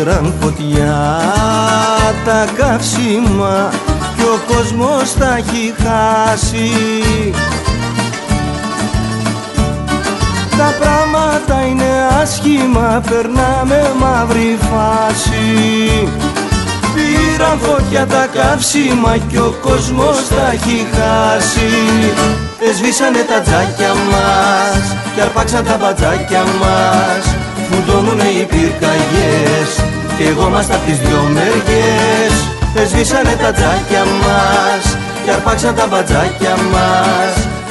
πήραν φωτιά τα καύσιμα κι ο κόσμος τα έχει χάσει. Τα πράγματα είναι άσχημα, περνάμε μαύρη φάση. Πήραν φωτιά τα καύσιμα κι ο κόσμος τα έχει χάσει. Εσβήσανε τα τζάκια μας κι αρπάξαν τα μπατζάκια μας. Φουντώνουνε οι πυρκαγιές κι εγώ είμαστε απ' τις δυο μεριές. Εσβήσανε τα τζάκια μας κι αρπάξαν τα μπατζάκια μας.